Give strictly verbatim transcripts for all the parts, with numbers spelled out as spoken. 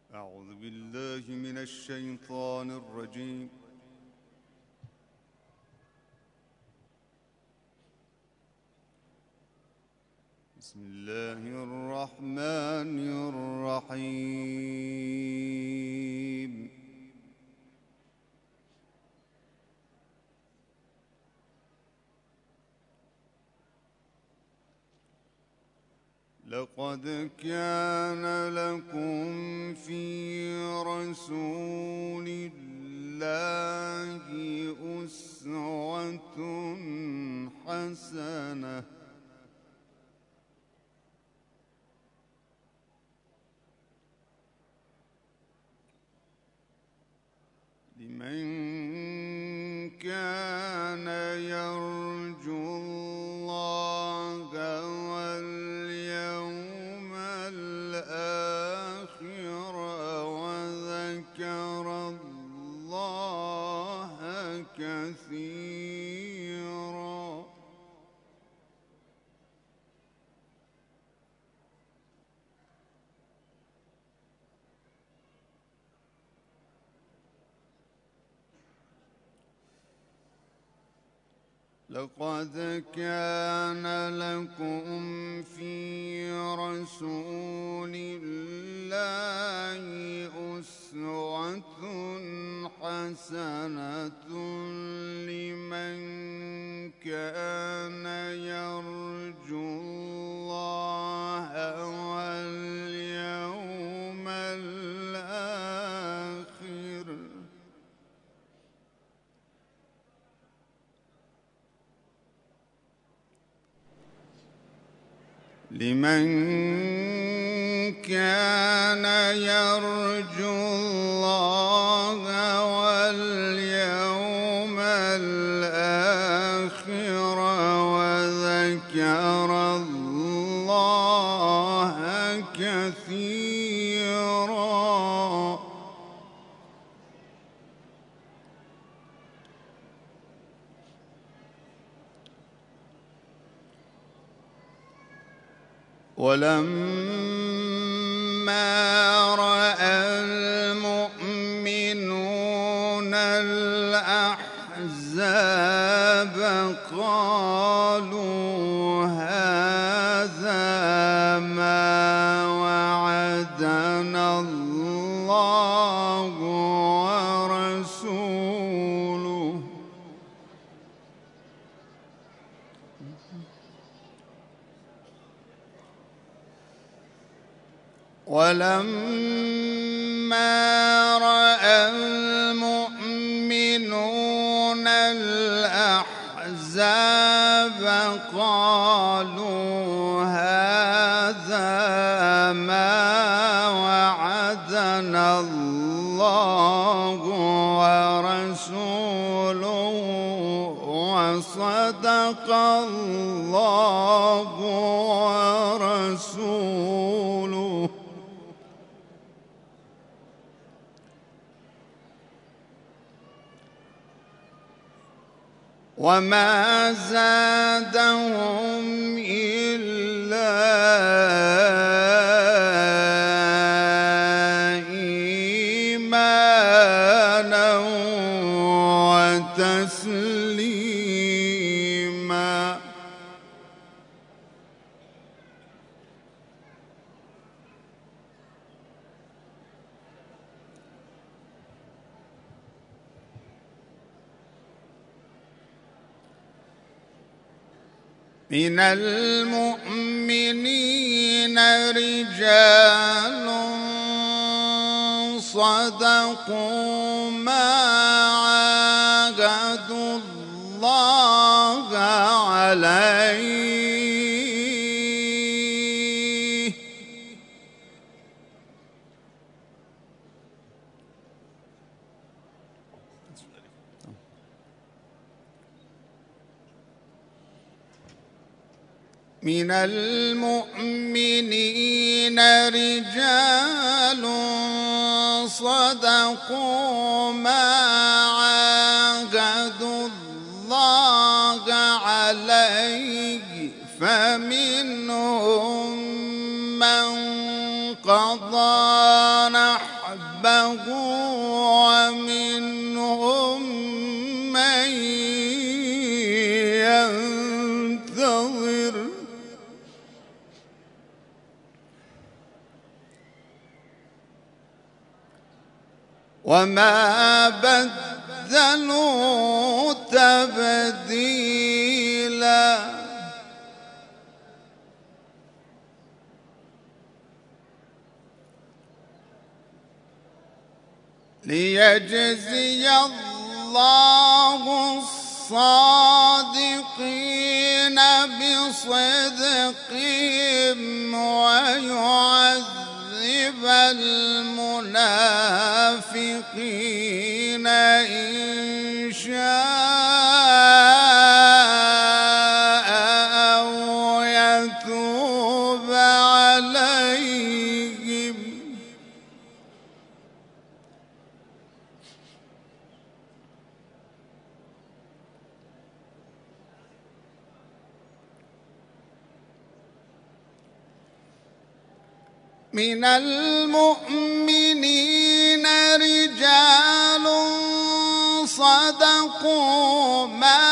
أعوذ بالله من الشيطان الرجيم. بسم الله الرحمن الرحيم. لقد كان لكم في رسول الله أسوة حسنة لمن كان يرجو الله واليوم الآخر وذكر الله كثيرا. لقد كان لكم في رسول الله أسوة حسنة لمن كان يرجو الله واليوم الآخر لمن كان يرجو الله واليوم الآخر وذكر الله كثيرا. ولما رأى المؤمنون الأحزاب قالوا هذا ما وعدنا الله ورسوله ولما رأى المؤمنون الأحزاب قالوا هذا ما وعدنا الله ورسوله وصدق الله ورسوله وما زادهم إلا إيمانا وتسليما. من المؤمنين رجال صدقوا ما عاهدوا الله عليه من المؤمنين رجال صدقوا ما عاهدوا الله عليه فمنهم من قضى نحبه نحبه ومنهم من ينتظر وما بدلوا تبديلا ليجزي الله الصادقين بصدقهم ويعذب المنافقين إن شاء أو يتوب عليهم من المؤمنين رجال صدقوا ما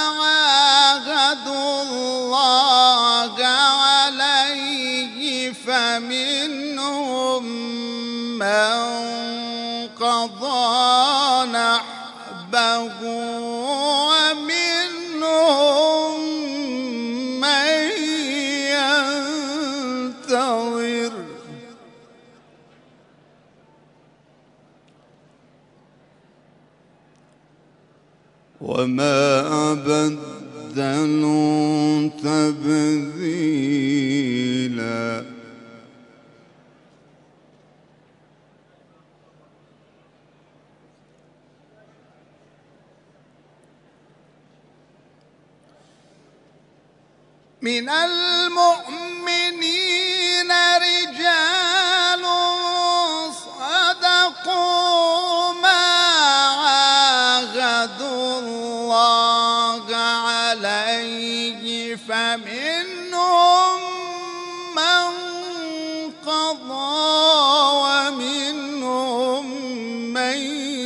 عاهدوا الله عليه فمنهم من قضى نحبه ومنهم من ينتظر وما بدلوا تبديلا من المؤمنين رجال صدقوا ما عاهدوا الله عليه فمنهم من قضى ومنهم من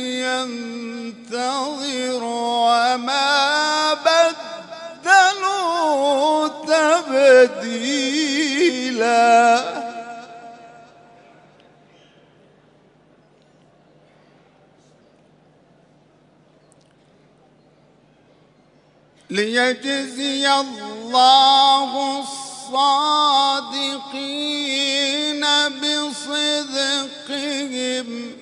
ينتظر وما بدلوا تبديلا ليجزي الله الصادقين بصدقهم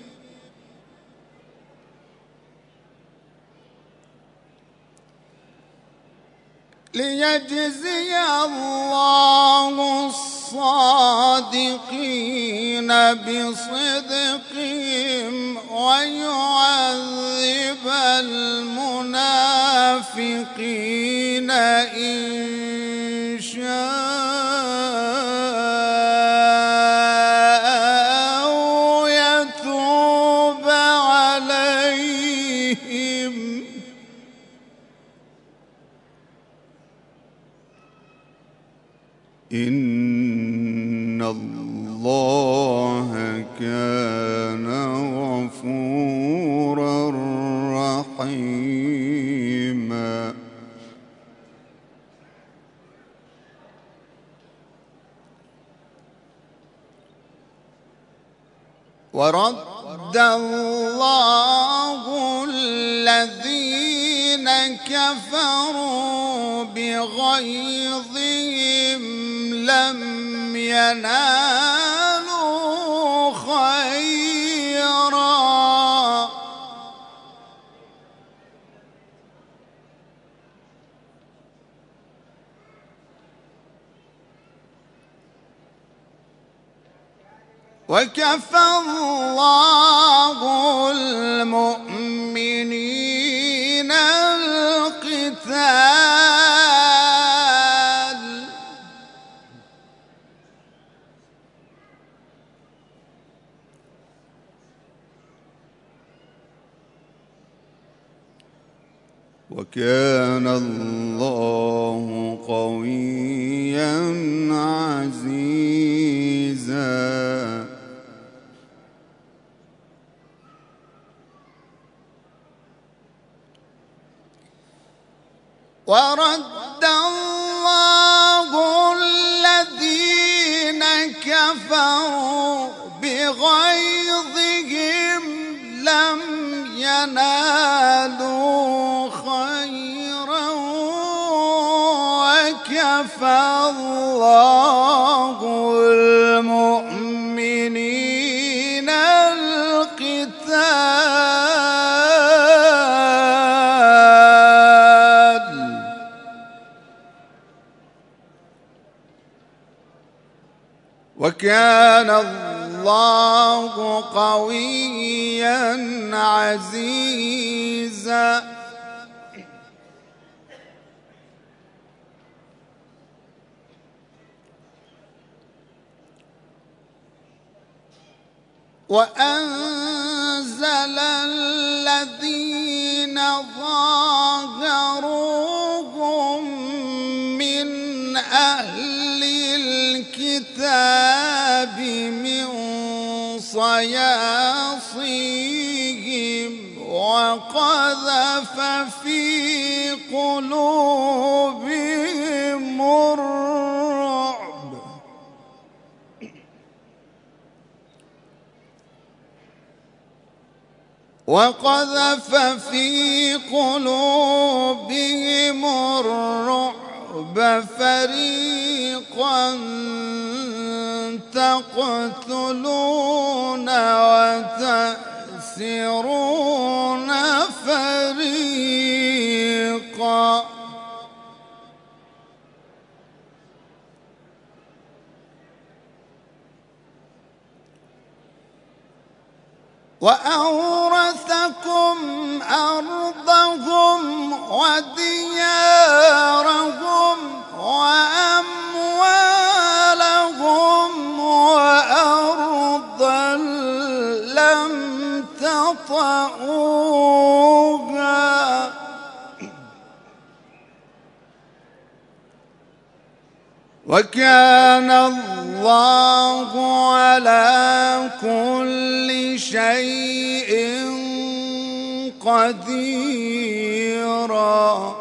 ليجزي الله الصادقين بصدقهم ويعذب المنافقين إن شاء أو يتوب عليهم إن الله كان غفورا رحيما ورد الله الذين كفروا بغيظهم لم ينالوا خيرا وكفى الله المؤمنين القتال وكان الله قويا عزيزا ورد الله الذين كفروا بغيظهم لم ينالوا خيرا وكفى الله المؤمنين القتال وكان الله قويا عزيزا. وأنزل الذين ظاهروهم من أهل الكتاب من صياصيهم وقذف في قلوبهم الرعب وقذف في قلوبهم الرعب فريقا تقتلون وتأسرون فريقا وأورثكم أرضهم وديارهم وأموالهم وأرضا لم تطئوها وكان الله على كل شيء قديرا.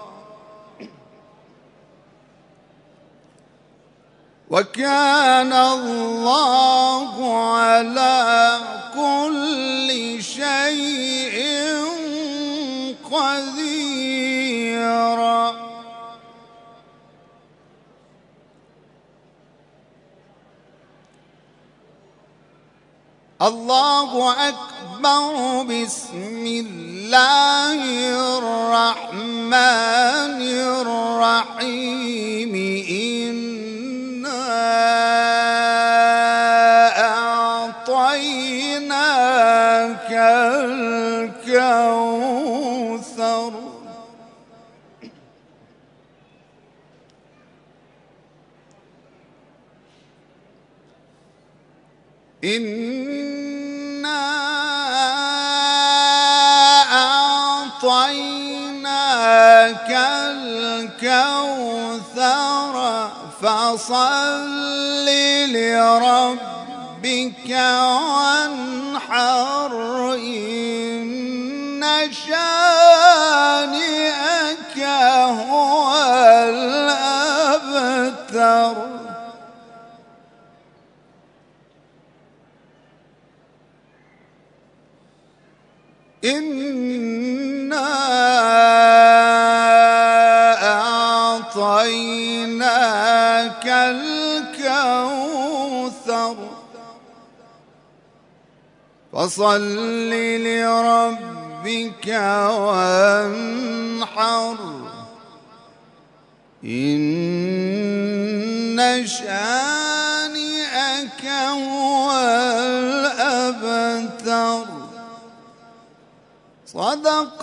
وكان الله على كل شيء قديرا. الله أكبر. بسم الله الرحمن الرحيم. إنا أعطيناك الكوثر إنا أعطيناك الكوثر فصل لربك وانحر إن شانئك هو الأبتر. إنا أعطيناك الكوثر فصل لربك وانحر إن شانئك هو الأبتر. صدق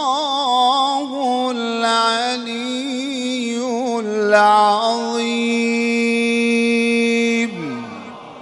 الله العلي العظيم.